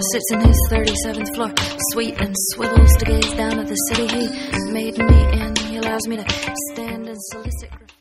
sits in his 37th floor, sweet and swivels to gaze down at the city he made me in. He allows me to stand and solicit